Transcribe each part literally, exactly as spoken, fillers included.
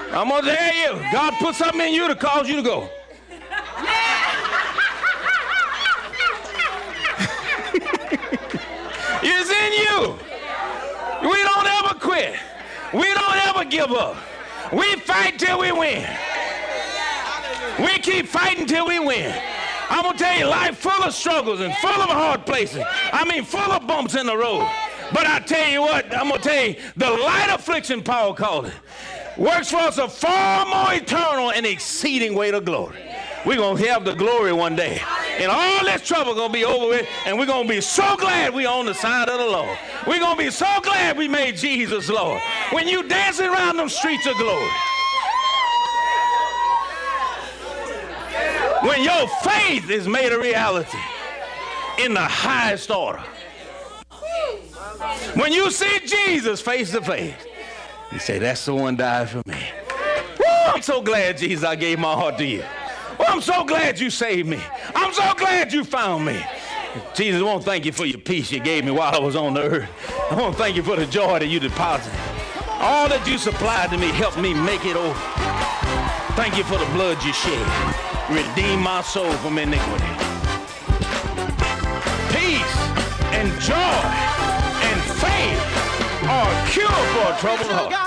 I'm going to tell you, God put something in you to cause you to go. It's in you. We don't ever quit. We don't ever give up. We fight till we win. We keep fighting till we win. I'm going to tell you, life full of struggles and full of hard places. I mean, full of bumps in the road. But I tell you what, I'm going to tell you, the light affliction, Paul called it, works for us a far more eternal and exceeding weight of glory. We're going to have the glory one day. And all this trouble going to be over with, and we're going to be so glad we're on the side of the Lord. We're going to be so glad we made Jesus Lord. When you dancing around them streets of glory. When your faith is made a reality in the highest order. When you see Jesus face to face, you say, that's the one died for me. Woo, I'm so glad, Jesus, I gave my heart to you. Oh, I'm so glad you saved me. I'm so glad you found me. Jesus, I want to thank you for your peace you gave me while I was on the earth. I want to thank you for the joy that you deposited. All that you supplied to me helped me make it over. Thank you for the blood you shed. Redeem my soul from iniquity. Peace and joy and faith are a cure for a troubled heart.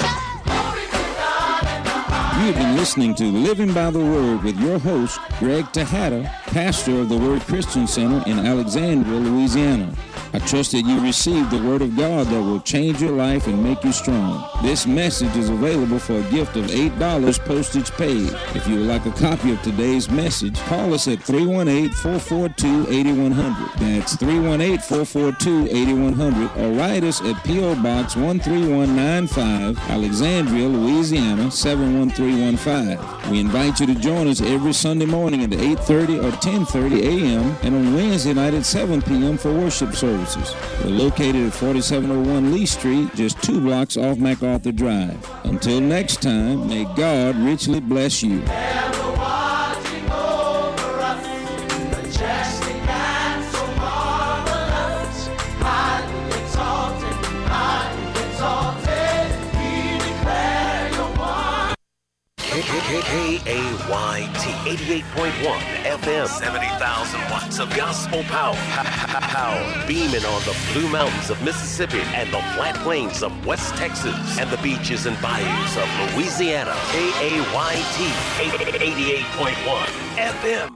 You've been listening to Living by the Word with your host, Greg Tejada, pastor of the Word Christian Center in Alexandria, Louisiana. I trust that you received the Word of God that will change your life and make you strong. This message is available for a gift of eight dollars postage paid. If you would like a copy of today's message, call us at three one eight, four four two, eight one zero zero. That's three one eight, four four two, eight one zero zero. Or write us at P O Box one three one nine five, Alexandria, Louisiana, seven one three one five. We invite you to join us every Sunday morning at eight thirty or ten thirty a.m. and on Wednesday night at seven p.m. for worship services. We're located at forty-seven oh one Lee Street, just two blocks off MacArthur Drive. Until next time, may God richly bless you. K A Y T eighty-eight point one F M, seventy thousand watts of gospel power. Power beaming on the Blue Mountains of Mississippi and the flat plains of West Texas and the beaches and bayous of Louisiana. K A Y T eighty-eight point one F M.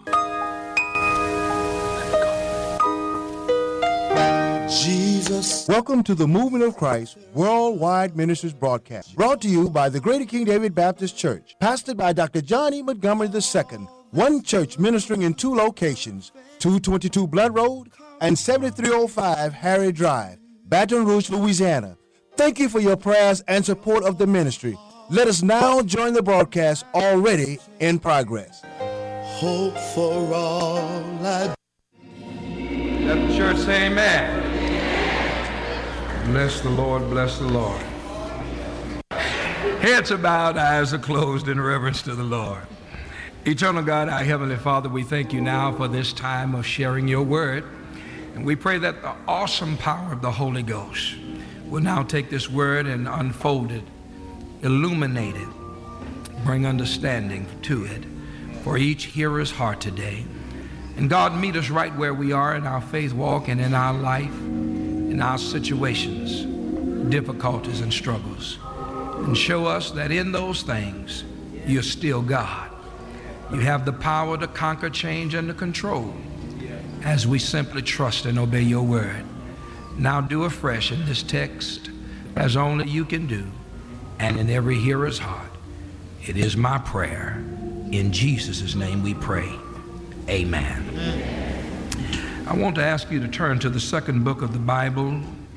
Jesus. Welcome to the Movement of Christ Worldwide Ministries broadcast, brought to you by the Greater King David Baptist Church, pastored by Doctor John E. Montgomery the Second, one church ministering in two locations, two twenty-two Blood Road and seventy-three oh five Harry Drive, Baton Rouge, Louisiana. Thank you for your prayers and support of the ministry. Let us now join the broadcast already in progress. Hope for all I do. Let the church say amen. Bless the Lord, bless the Lord. Heads are bowed, eyes are closed in reverence to the Lord. Eternal God, our Heavenly Father, we thank you now for this time of sharing your word. And we pray that the awesome power of the Holy Ghost will now take this word and unfold it, illuminate it, bring understanding to it for each hearer's heart today. And God, meet us right where we are in our faith walk and in our life, in our situations, difficulties and struggles. And show us that in those things, you're still God. You have the power to conquer, change, and to control as we simply trust and obey your word. Now do afresh in this text as only you can do, and in every hearer's heart. It is my prayer. In Jesus' name we pray. Amen. Amen. I want to ask you to turn to the second book of the Bible,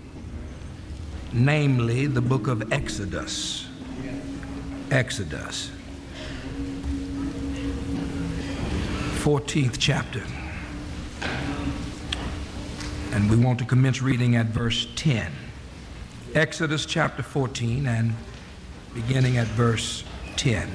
namely the book of Exodus. Exodus. fourteenth chapter. And we want to commence reading at verse ten. Exodus chapter fourteen and beginning at verse ten.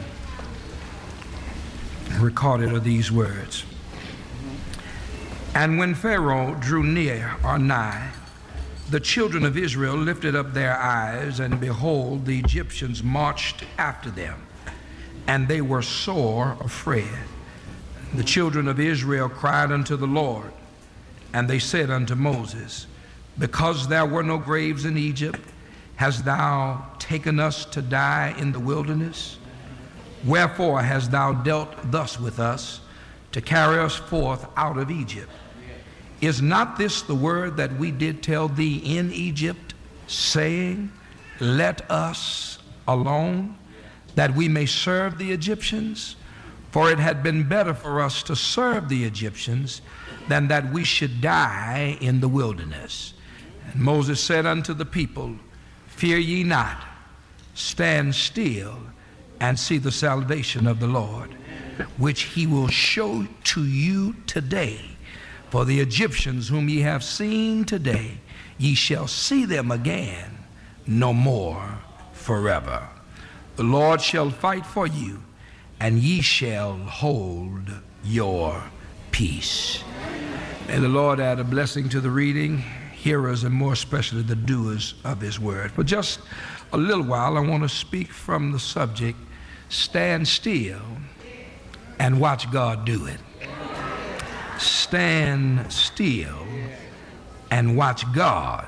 Recorded are these words. And when Pharaoh drew near or nigh, the children of Israel lifted up their eyes, and behold, the Egyptians marched after them, and they were sore afraid. The children of Israel cried unto the Lord, and they said unto Moses, because there were no graves in Egypt, hast thou taken us to die in the wilderness? Wherefore hast thou dealt thus with us, to carry us forth out of Egypt? Is not this the word that we did tell thee in Egypt, saying, let us alone, that we may serve the Egyptians? For it had been better for us to serve the Egyptians than that we should die in the wilderness. And Moses said unto the people, fear ye not, stand still and see the salvation of the Lord, which he will show to you today. For the Egyptians whom ye have seen today, ye shall see them again no more forever. The Lord shall fight for you, and ye shall hold your peace. May the Lord add a blessing to the reading, hearers, and more especially the doers of his word. For just a little while, I want to speak from the subject, stand still and watch God do it. Stand still and watch God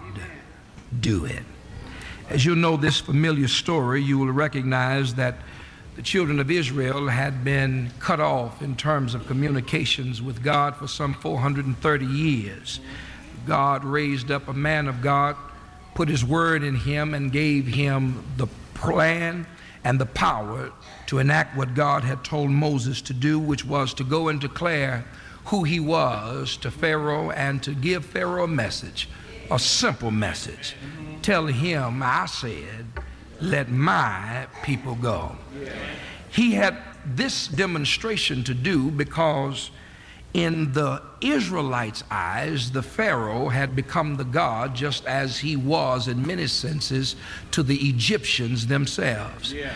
do it. As you know this familiar story, you will recognize that the children of Israel had been cut off in terms of communications with God for some four hundred thirty years. God raised up a man of God, put his word in him, and gave him the plan and the power to enact what God had told Moses to do, which was to go and declare who he was to Pharaoh and to give Pharaoh a message, a simple message. Tell him, I said, let my people go. He had this demonstration to do because in the Israelites' eyes, the Pharaoh had become the God, just as he was in many senses to the Egyptians themselves. Yeah.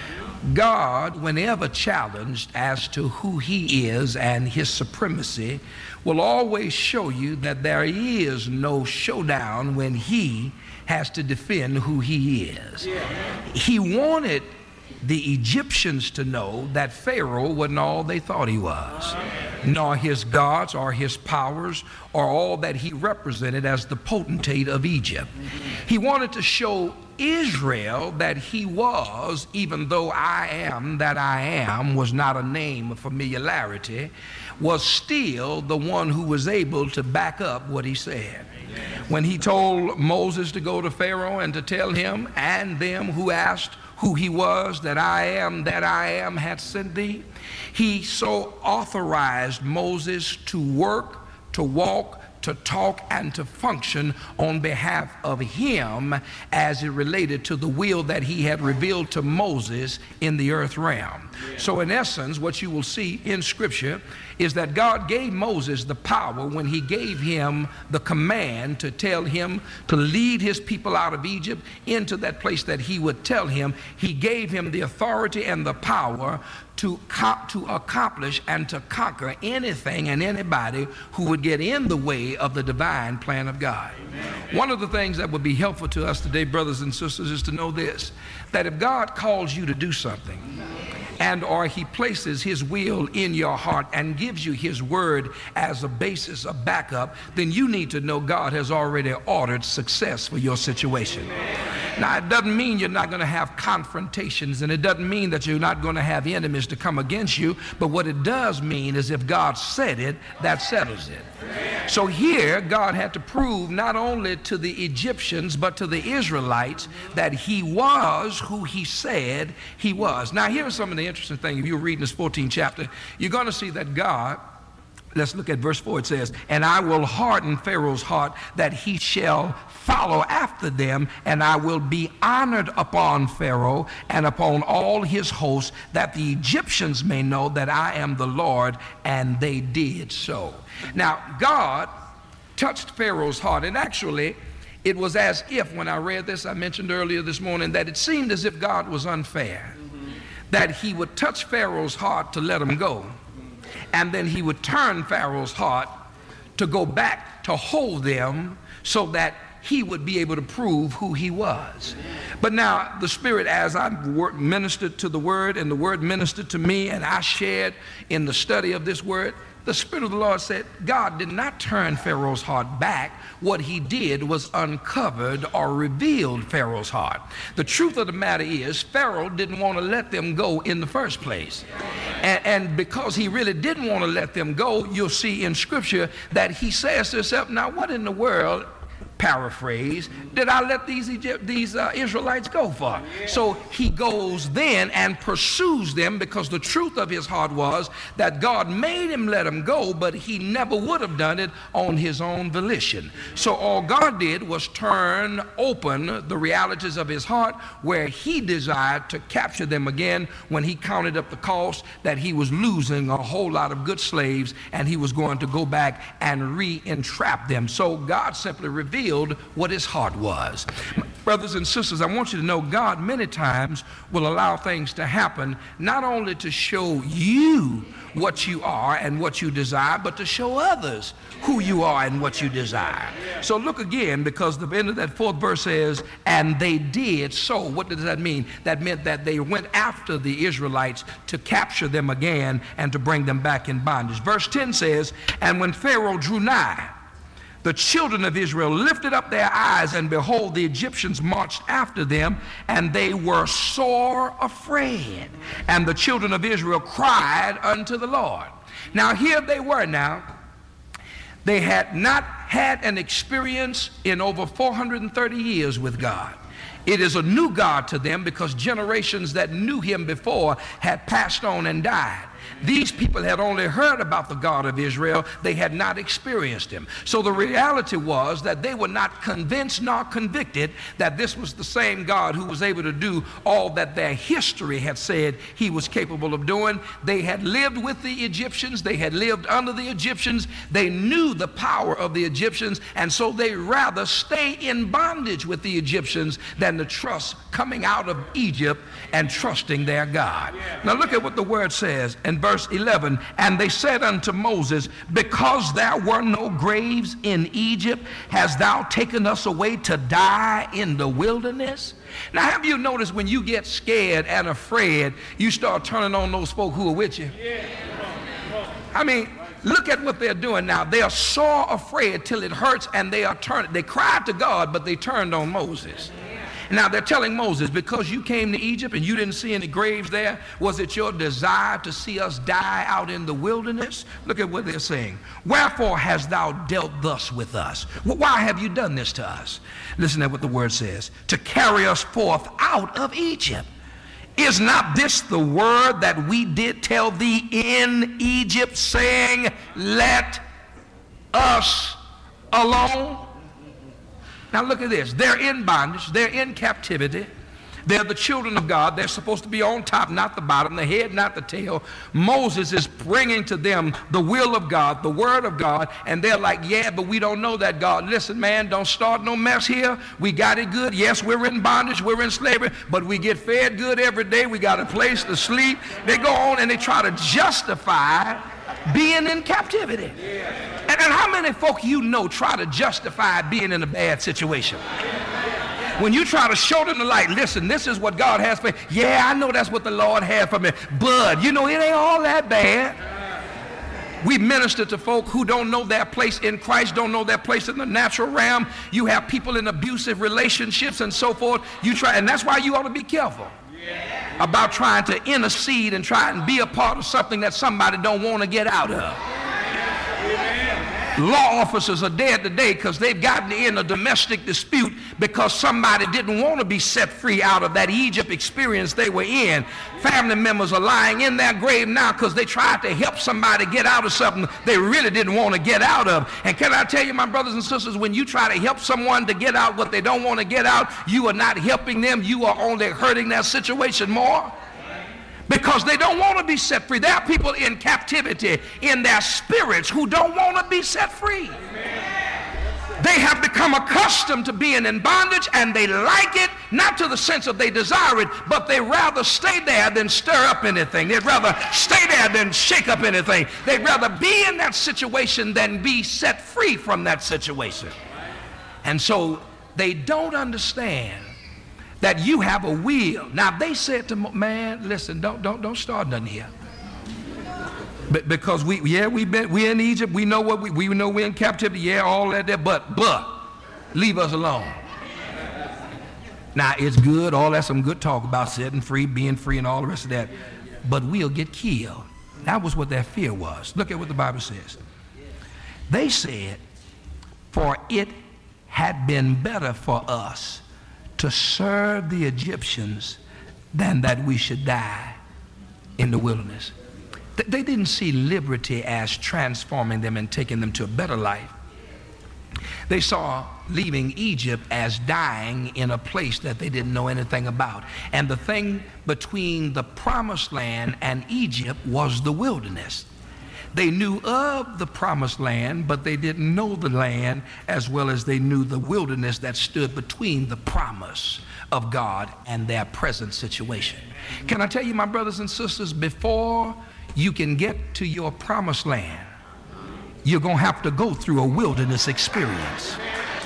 God, whenever challenged as to who he is and his supremacy, will always show you that there is no showdown when he has to defend who he is. Yeah. He wanted the Egyptians to know that Pharaoh wasn't all they thought he was, nor his gods or his powers or all that he represented as the potentate of Egypt. He wanted to show Israel that he was, even though I am that I am was not a name of familiarity, was still the one who was able to back up what he said. When he told Moses to go to Pharaoh and to tell him and them who asked who he was, that I am that I am had sent thee, he so authorized Moses to work, to walk, to talk, and to function on behalf of him as it related to the will that he had revealed to Moses in the earth realm. So in essence, what you will see in Scripture is that God gave Moses the power when he gave him the command to tell him to lead his people out of Egypt into that place that he would tell him. He gave him the authority and the power to, to accomplish and to conquer anything and anybody who would get in the way of the divine plan of God. Amen. One of the things that would be helpful to us today, brothers and sisters, is to know this, that if God calls you to do something, and or he places his will in your heart and gives you his word as a basis of backup, then you need to know God has already ordered success for your situation. Now, it doesn't mean you're not going to have confrontations, and it doesn't mean that you're not going to have enemies to come against you, but what it does mean is if God said it, that settles it. So here, God had to prove not only to the Egyptians, but to the Israelites that he was who he said he was. Now, here's some of the interesting things. If you're reading this fourteenth chapter, you're going to see that God, let's look at verse four. It says, and I will harden Pharaoh's heart that he shall follow after them, and I will be honored upon Pharaoh and upon all his hosts, that the Egyptians may know that I am the Lord. And they did so. Now, God touched Pharaoh's heart, and actually it was as if, when I read this, I mentioned earlier this morning, that it seemed as if God was unfair, mm-hmm. that he would touch Pharaoh's heart to let him go, and then he would turn Pharaoh's heart to go back to hold them so that he would be able to prove who he was. But now the Spirit, as I ministered to the Word and the Word ministered to me and I shared in the study of this Word, the Spirit of the Lord said, God did not turn Pharaoh's heart back. What he did was uncovered or revealed Pharaoh's heart. The truth of the matter is, Pharaoh didn't want to let them go in the first place. And, and because he really didn't want to let them go, you'll see in Scripture that he says to himself, now what in the world, paraphrase, did I let these Egypt, these uh, Israelites go for? So he goes then and pursues them, because the truth of his heart was that God made him let them go, but he never would have done it on his own volition. So all God did was turn open the realities of his heart, where he desired to capture them again when he counted up the cost that he was losing a whole lot of good slaves, and he was going to go back and re-entrap them. So God simply revealed what his heart was. Brothers and sisters, I want you to know God many times will allow things to happen, not only to show you what you are and what you desire, but to show others who you are and what you desire. So look again, because the end of that fourth verse says, and they did so. What does that mean? That meant that they went after the Israelites to capture them again and to bring them back in bondage. Verse ten says, and when Pharaoh drew nigh, the children of Israel lifted up their eyes, and behold, the Egyptians marched after them, and they were sore afraid. And the children of Israel cried unto the Lord. Now here they were now. They had not had an experience in over four hundred thirty years with God. It is a new God to them, because generations that knew him before had passed on and died. These people had only heard about the God of Israel. They had not experienced him. So the reality was that they were not convinced nor convicted that this was the same God who was able to do all that their history had said he was capable of doing. They had lived with the Egyptians. They had lived under the Egyptians. They knew the power of the Egyptians, and so they rather stay in bondage with the Egyptians than to trust coming out of Egypt and trusting their God. Now look at what the word says in verse eleven. And they said unto Moses, because there were no graves in Egypt, hast thou taken us away to die in the wilderness? Now have you noticed when you get scared and afraid, you start turning on those folk who are with you? I mean, look at what they're doing now. They are so afraid till it hurts, and they are turning. They cried to God, but they turned on Moses. Now they're telling Moses, because you came to Egypt and you didn't see any graves there, was it your desire to see us die out in the wilderness? Look at what they're saying. Wherefore hast thou dealt thus with us? Why have you done this to us? Listen to what the word says. To carry us forth out of Egypt. Is not this the word that we did tell thee in Egypt, saying, let us alone? Now look at this. They're in bondage. They're in captivity. They're the children of God. They're supposed to be on top, not the bottom, the head, not the tail. Moses is bringing to them the will of God, the word of God, and they're like, yeah, but we don't know that God. Listen, man, don't start no mess here. We got it good. Yes, we're in bondage. We're in slavery, but we get fed good every day. We got a place to sleep. They go on and they try to justify being in captivity. And, and how many folk you know try to justify being in a bad situation? When you try to show them the light, listen, this is what God has for me. Yeah, I know that's what the Lord had for me. But, you know, it ain't all that bad. We minister to folk who don't know their place in Christ, don't know their place in the natural realm. You have people in abusive relationships and so forth. You try, and that's why you ought to be careful about trying to intercede and try and be a part of something that somebody don't want to get out of. Law officers are dead today because they've gotten in a domestic dispute because somebody didn't want to be set free out of that Egypt experience they were in. Family members are lying in their grave now because they tried to help somebody get out of something they really didn't want to get out of. And can I tell you, my brothers and sisters, when you try to help someone to get out what they don't want to get out, you are not helping them. You are only hurting their situation more. Because they don't want to be set free. There are people in captivity in their spirits who don't want to be set free. They have become accustomed to being in bondage, and they like it, not to the sense of they desire it, but they rather stay there than stir up anything. They'd rather stay there than shake up anything. They'd rather be in that situation than be set free from that situation. And so they don't understand that you have a will. Now they said to man, listen, don't don't don't start nothing here. But because we yeah we been we in Egypt, we know what we we know we're in captivity, yeah, all that there, but but leave us alone. Now it's good, all that's some good talk about setting free, being free, and all the rest of that, but we'll get killed. That was what their fear was. Look at what the Bible says. They said, for it had been better for us to serve the Egyptians than that we should die in the wilderness. They didn't see liberty as transforming them and taking them to a better life. They saw leaving Egypt as dying in a place that they didn't know anything about. And the thing between the promised land and Egypt was the wilderness. They knew of the promised land, but they didn't know the land as well as they knew the wilderness that stood between the promise of God and their present situation. Can I tell you, my brothers and sisters, before you can get to your promised land, you're going to have to go through a wilderness experience.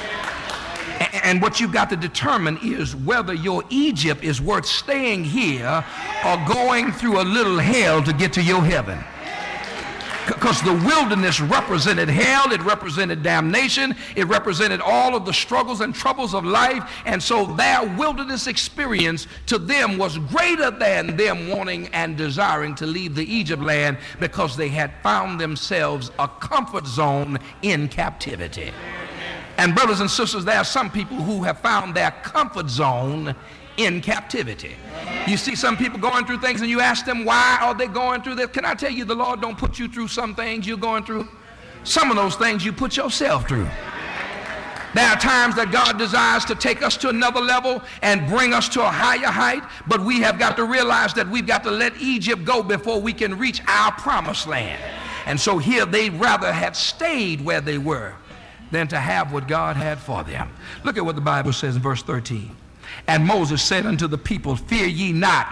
And what you've got to determine is whether your Egypt is worth staying here or going through a little hell to get to your heaven. Because the wilderness represented hell, it represented damnation, it represented all of the struggles and troubles of life, and so their wilderness experience to them was greater than them wanting and desiring to leave the Egypt land, because they had found themselves a comfort zone in captivity. And brothers and sisters, there are some people who have found their comfort zone in captivity. You see some people going through things and you ask them, why are they going through this? Can I tell you, the Lord don't put you through some things you're going through. Some of those things you put yourself through. There are times that God desires to take us to another level and bring us to a higher height, but we have got to realize that we've got to let Egypt go before we can reach our promised land. And so here they rather had stayed where they were than to have what God had for them. Look at what the Bible says in verse thirteen. And Moses said unto the people, fear ye not,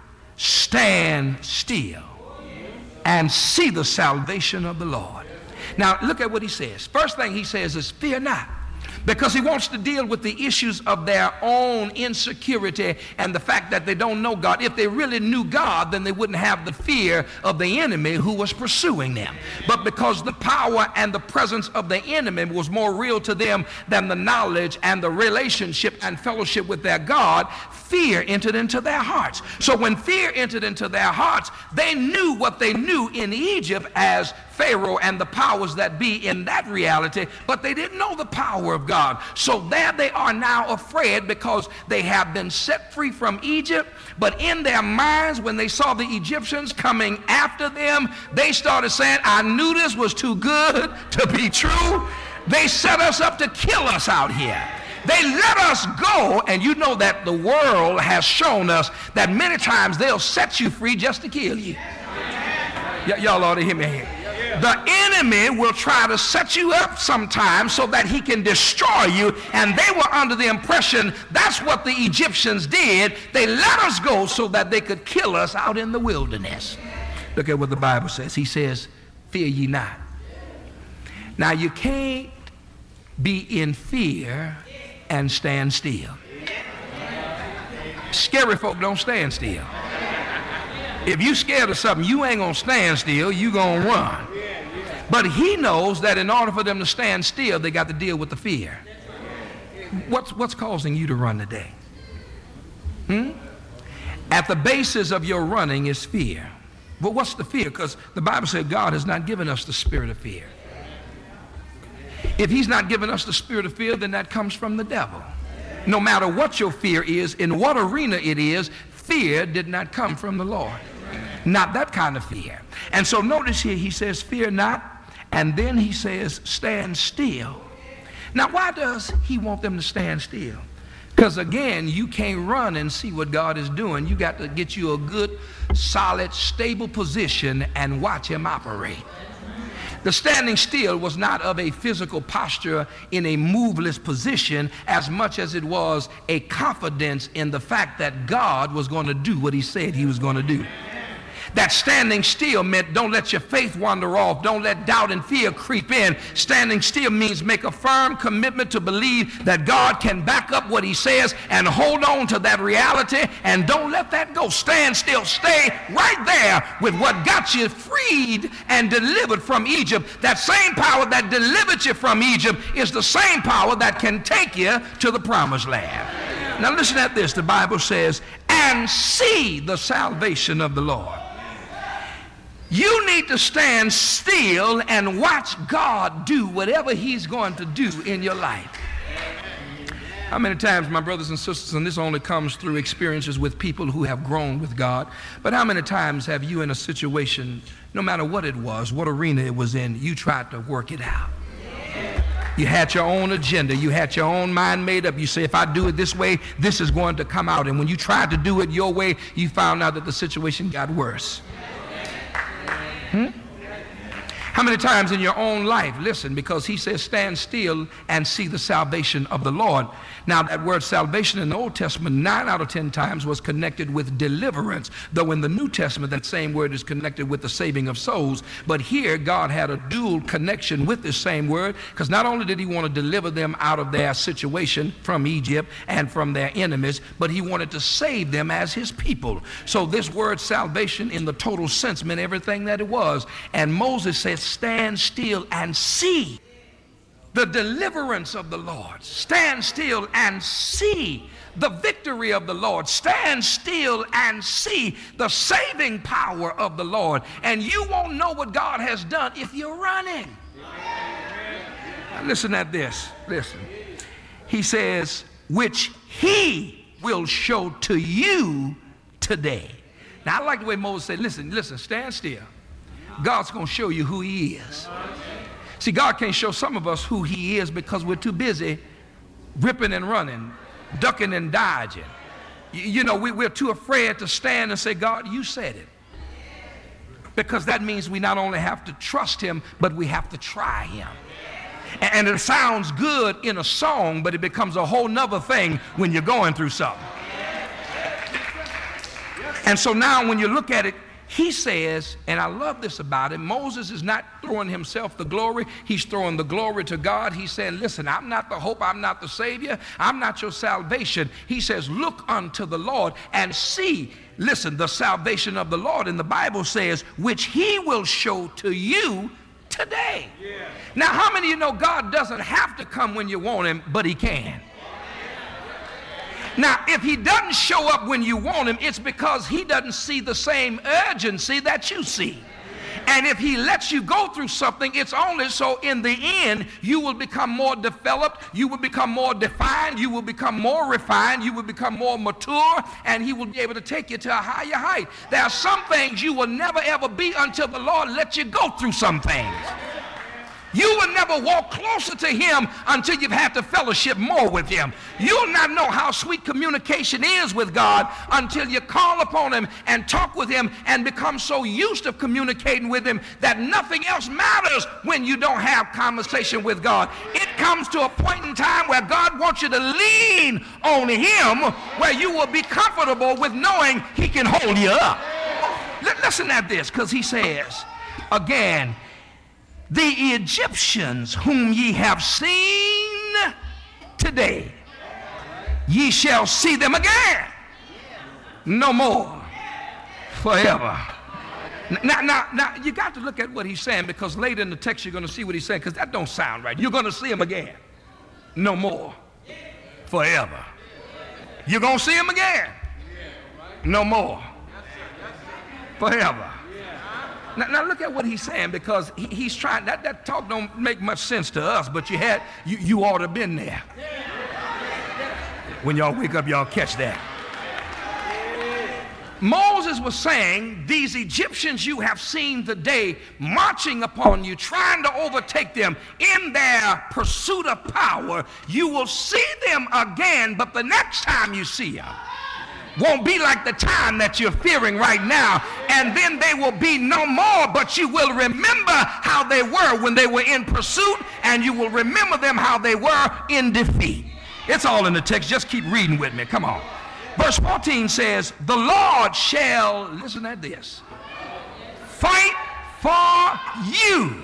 stand still and see the salvation of the Lord. Now look at what he says. First thing he says is fear not, because he wants to deal with the issues of their own insecurity and the fact that they don't know God. If they really knew God, then they wouldn't have the fear of the enemy who was pursuing them. But because the power and the presence of the enemy was more real to them than the knowledge and the relationship and fellowship with their God, fear entered into their hearts. So when fear entered into their hearts, they knew what they knew in Egypt as Pharaoh and the powers that be in that reality, but they didn't know the power of God. So there they are now afraid, because they have been set free from Egypt, but in their minds, when they saw the Egyptians coming after them, they started saying, I knew this was too good to be true. They set us up to kill us out here. They let us go, and you know that the world has shown us that many times they'll set you free just to kill you. Y- y'all ought to hear me here. The enemy will try to set you up sometimes so that he can destroy you, and they were under the impression that's what the Egyptians did. They let us go so that they could kill us out in the wilderness. Look at what the Bible says. He says, fear ye not. Now you can't be in fear and stand still. Scary folk don't stand still. If you scared of something, you ain't gonna stand still, you gonna run. But he knows that in order for them to stand still, they got to deal with the fear. What's, what's causing you to run today? Hmm? At the basis of your running is fear. But what's the fear? Because the Bible said God has not given us the spirit of fear. If he's not given us the spirit of fear, then that comes from the devil. No matter what your fear is, in what arena it is, fear did not come from the Lord. Not that kind of fear. And so notice here, he says, fear not. And then he says, stand still. Now, why does he want them to stand still? Because again, you can't run and see what God is doing. You got to get you a good, solid, stable position and watch him operate. The standing still was not of a physical posture in a moveless position as much as it was a confidence in the fact that God was going to do what he said he was going to do. That standing still meant don't let your faith wander off. Don't let doubt and fear creep in. Standing still means make a firm commitment to believe that God can back up what he says and hold on to that reality, and don't let that go. Stand still. Stay right there with what got you freed and delivered from Egypt. That same power that delivered you from Egypt is the same power that can take you to the promised land. Now listen at this. The Bible says, and see the salvation of the Lord. You need to stand still and watch God do whatever he's going to do in your life. How many times, my brothers and sisters, and this only comes through experiences with people who have grown with God, but how many times have you in a situation, no matter what it was, what arena it was in, you tried to work it out? You had your own agenda. You had your own mind made up. You say, if I do it this way, this is going to come out. And when you tried to do it your way, you found out that the situation got worse. Hmm? How many times in your own life, listen, because he says stand still and see the salvation of the Lord. Now that word salvation in the Old Testament nine out of ten times was connected with deliverance, though in the New Testament that same word is connected with the saving of souls. But here God had a dual connection with this same word, because not only did he want to deliver them out of their situation from Egypt and from their enemies, but he wanted to save them as his people. So this word salvation in the total sense meant everything that it was. And Moses said, stand still and see the deliverance of the Lord. Stand still and see the victory of the Lord. Stand still and see the saving power of the Lord. And you won't know what God has done if you're running. Now listen at this. Listen. He says, which he will show to you today. Now I like the way Moses said, listen, listen, stand still. God's going to show you who he is. See, God can't show some of us who he is because we're too busy ripping and running, ducking and dodging. You, you know, we, we're too afraid to stand and say, God, you said it. Because that means we not only have to trust him, but we have to try him. And, and it sounds good in a song, but it becomes a whole nother thing when you're going through something. And so now when you look at it, he says, and I love this about him, Moses is not throwing himself the glory. He's throwing the glory to God. He's saying, listen, I'm not the hope. I'm not the Savior. I'm not your salvation. He says, look unto the Lord and see, listen, the salvation of the Lord. And the Bible says, which he will show to you today. Yeah. Now, how many of you know God doesn't have to come when you want him, but he can? Now, if he doesn't show up when you want him, it's because he doesn't see the same urgency that you see. And if he lets you go through something, it's only so in the end you will become more developed, you will become more defined, you will become more refined, you will become more mature, and he will be able to take you to a higher height. There are some things you will never ever be until the Lord lets you go through some things. You will never walk closer to him until you've had to fellowship more with him. You'll not know how sweet communication is with God until you call upon him and talk with him and become so used to communicating with him that nothing else matters when you don't have conversation with God. It comes to a point in time where God wants you to lean on him, where you will be comfortable with knowing he can hold you up. L- listen at this, because he says, again, the Egyptians whom ye have seen today, ye shall see them again no more forever. Now, now, now, you got to look at what he's saying, because later in the text you're going to see what he's saying, because that don't sound right. You're going to see him again no more forever. You're going to see him again no more forever. Now, now look at what he's saying, because he, he's trying, that, that talk don't make much sense to us, but you had, you, you ought to have been there. When y'all wake up, y'all catch that. Moses was saying, these Egyptians you have seen today marching upon you, trying to overtake them in their pursuit of power, you will see them again, but the next time you see them won't be like the time that you're fearing right now, and then they will be no more, but you will remember how they were when they were in pursuit, and you will remember them how they were in defeat. It's all in the text. Just keep reading with me. Come on. Verse fourteen says, the Lord shall, listen at this, fight for you,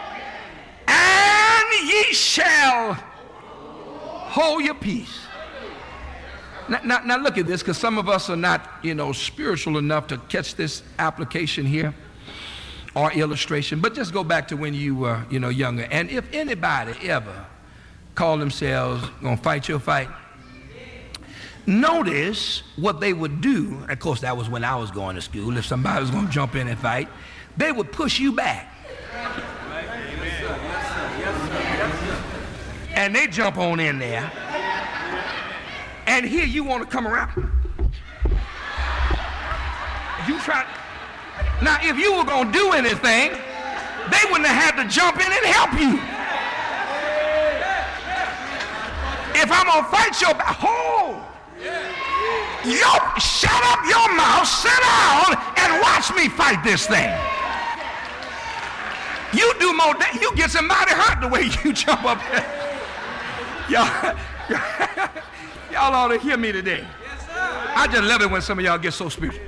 and ye shall hold your peace. Now, now, now look at this, because some of us are not, you know, spiritual enough to catch this application here or illustration. But just go back to when you were, you know, younger. And if anybody ever called themselves gonna fight your fight, notice what they would do. Of course, that was when I was going to school. If somebody was gonna jump in and fight, they would push you back. And they jump on in there. And here you want to come around. You try. Now, if you were going to do anything, they wouldn't have had to jump in and help you. If I'm going to fight your back, hold. Yo, shut up your mouth, sit down, and watch me fight this thing. You do more, you get somebody hurt the way you jump up there. Y'all, y'all ought to hear me today. I just love it when some of y'all get so spiritual.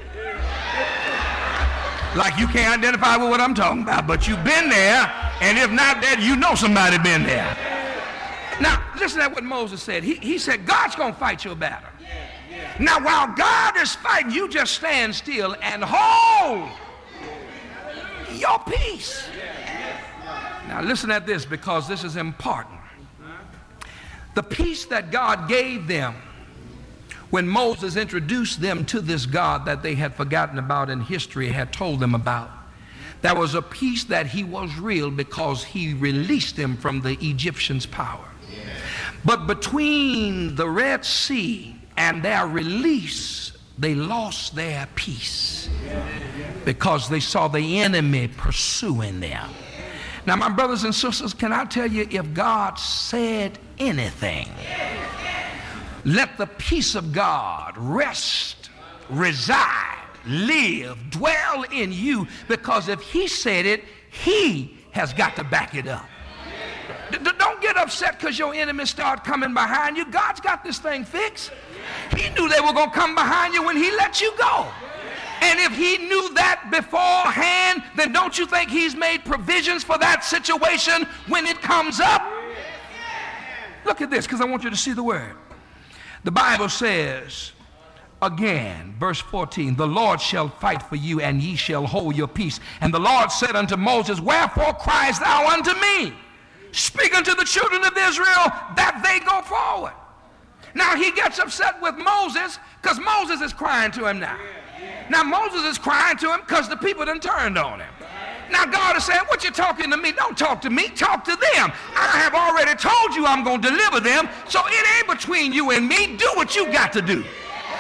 Like you can't identify with what I'm talking about, but you've been there, and if not that, you know somebody been there. Now, listen to what Moses said. He, he said, God's going to fight your battle. Now, while God is fighting, you just stand still and hold your peace. Now, listen at this, because this is important. The peace that God gave them when Moses introduced them to this God that they had forgotten about and history had told them about, that was a peace that he was real because he released them from the Egyptians' power. But between the Red Sea and their release, they lost their peace because they saw the enemy pursuing them. Now, my brothers and sisters, can I tell you, if God said anything, let the peace of God rest, reside, live, dwell in you, because if he said it, he has got to back it up. D- don't get upset because your enemies start coming behind you. God's got this thing fixed. He knew they were going to come behind you when he let you go. And if he knew that beforehand, then don't you think he's made provisions for that situation when it comes up? Look at this, because I want you to see the word. The Bible says, again, verse fourteen, the Lord shall fight for you, and ye shall hold your peace. And the Lord said unto Moses, wherefore criest thou unto me? Speak unto the children of Israel that they go forward. Now he gets upset with Moses because Moses is crying to him now. Now Moses is crying to him because the people done turned on him. Now God is saying, what you talking to me? Don't talk to me, talk to them. I have already told you I'm going to deliver them, so it ain't between you and me. Do what you got to do.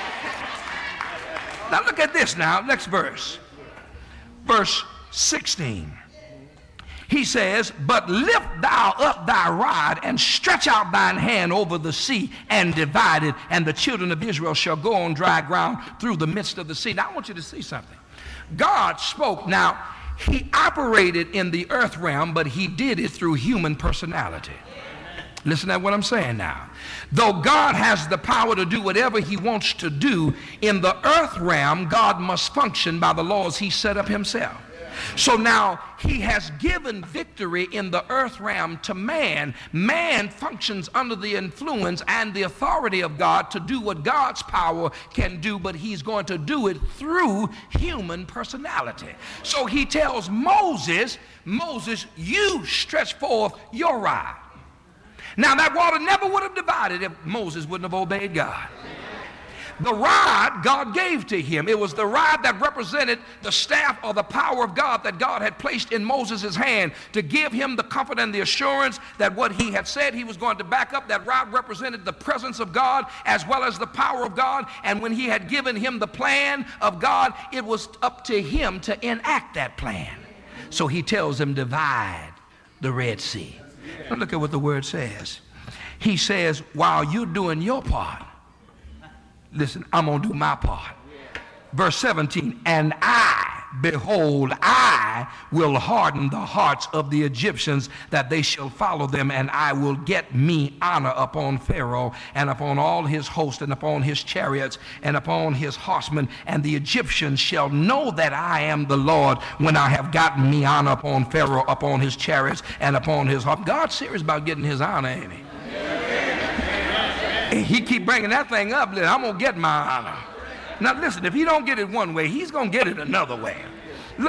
Now look at this now, next verse. Verse sixteen. He says, but lift thou up thy rod and stretch out thine hand over the sea and divide it, and the children of Israel shall go on dry ground through the midst of the sea. Now I want you to see something. God spoke. Now he operated in the earth realm, but he did it through human personality. Listen to what I'm saying now. Though God has the power to do whatever he wants to do, in the earth realm, God must function by the laws he set up himself. So now he has given victory in the earth realm to man. Man functions under the influence and the authority of God to do what God's power can do, but he's going to do it through human personality. So he tells Moses, Moses, you stretch forth your rod. Now that water never would have divided if Moses wouldn't have obeyed God. The rod God gave to him. It was the rod that represented the staff or the power of God that God had placed in Moses' hand to give him the comfort and the assurance that what he had said he was going to back up. That rod represented the presence of God as well as the power of God. And when he had given him the plan of God, it was up to him to enact that plan. So he tells him, divide the Red Sea. Now look at what the word says. He says, while you're doing your part, listen, I'm going to do my part. Verse seventeen, and I, behold, I I will harden the hearts of the Egyptians, that they shall follow them, and I will get me honor upon Pharaoh and upon all his host and upon his chariots and upon his horsemen, and the Egyptians shall know that I am the Lord when I have gotten me honor upon Pharaoh, upon his chariots and upon his horse. God's serious about getting his honor, ain't he? And he keep bringing that thing up. I'm gonna get my honor. Now listen, if he don't get it one way, he's gonna get it another way.